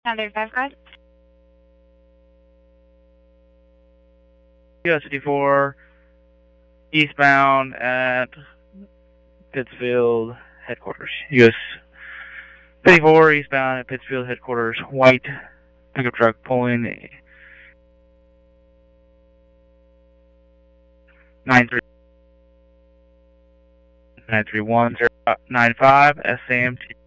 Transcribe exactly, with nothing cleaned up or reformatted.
nine five, guys. U S fifty-four, eastbound at Pittsfield headquarters. U S fifty-four, eastbound at Pittsfield headquarters. White pickup truck pulling nine three nine three one zero nine five S A M T.